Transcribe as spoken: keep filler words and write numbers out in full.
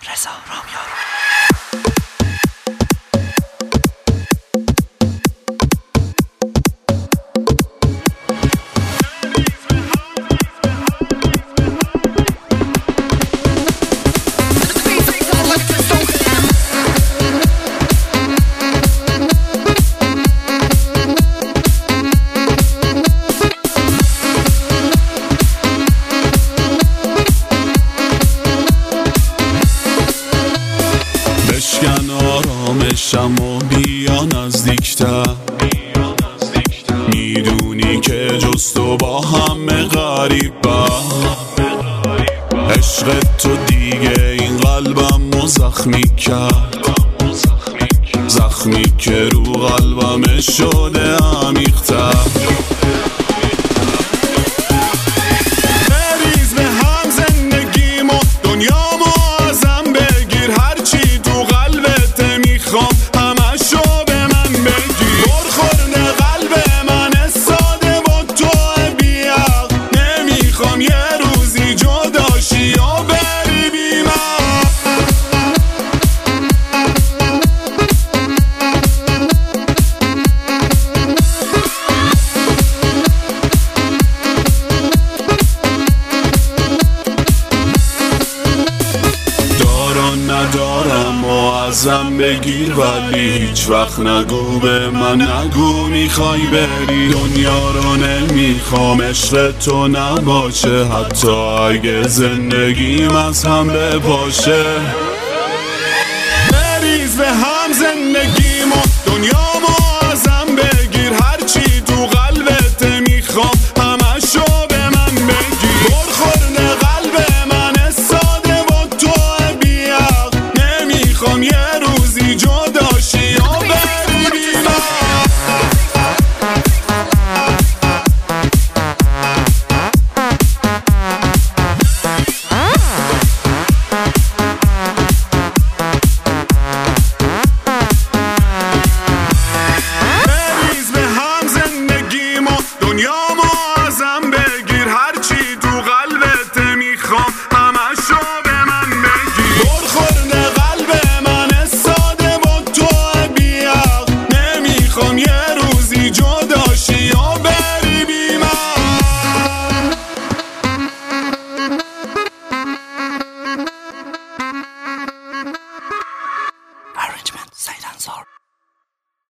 رضا رامیارو. بشکن آرامشم و بیا نزدیکتر، میدونی که جز تو با همه غریبه. عشق تو دیگه این قلبم زخمی کرد، زخمی که رو قلبم شده عمیق‌تر. ندارم و ازم بگیر ولی هیچ وقت نگو به من، نگو میخوای بری. دنیا رو نمیخوام عشق تو نباشه، حتی اگه زندگیم از هم بپاشه. بریز به هم زندگیم و دنیامو ازم بگیر، هرچی تو قلبت میخوام همشو به من بگیر. برخورد قلب من ساده و تو بی‌عقل، نمیخوام یه روزی جدا شی و بری بی من. She